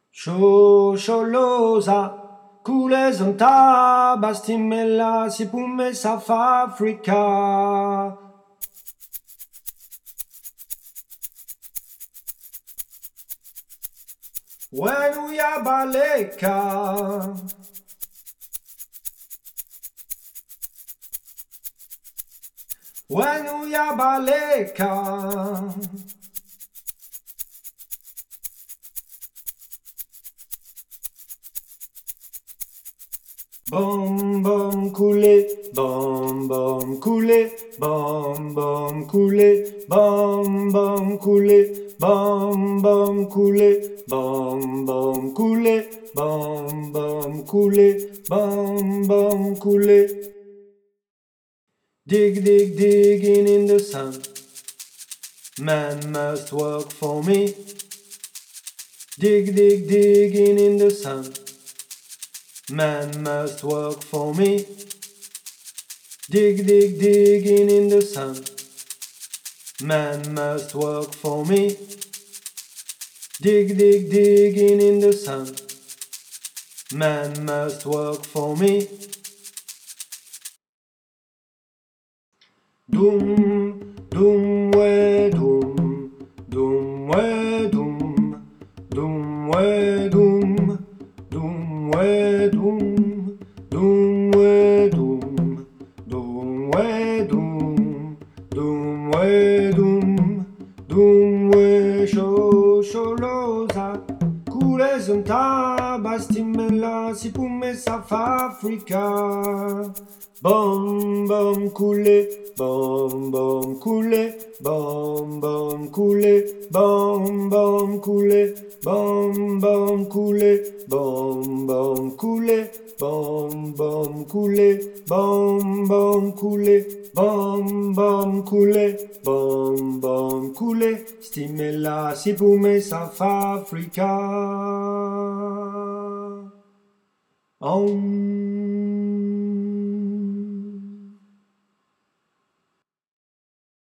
Sholosa, kulezonta, bastimela, sipume South Africa. Wenu ya baleka. Wenu ya baleka. Bom bom coulé, bom coulé, bom coulé, bom coulé, bom coulé, bom coulé, bom coulé, bom coulé. Dig dig digging in the sun. Man must work for me. Dig dig digging in the sun. Man must work for me. Dig dig digging in the sun. Man must work for me. Dig dig digging in the sun. Man must work for me. Doom, doom, way, doom, doom, way, doom, doom, way, doom, doom, way, doom, doom, way, doom, doom, way, doom, doom, way, doom, doom, way, sholosa, kulezonta, bastimela, sipume South Africa. Bom coulé, bom coulé, bom coulé, bom coulé, bom coulé, bom coulé, bom coulé, bom coulé, bom coulé, bom coulé, stimela sipume South Africa.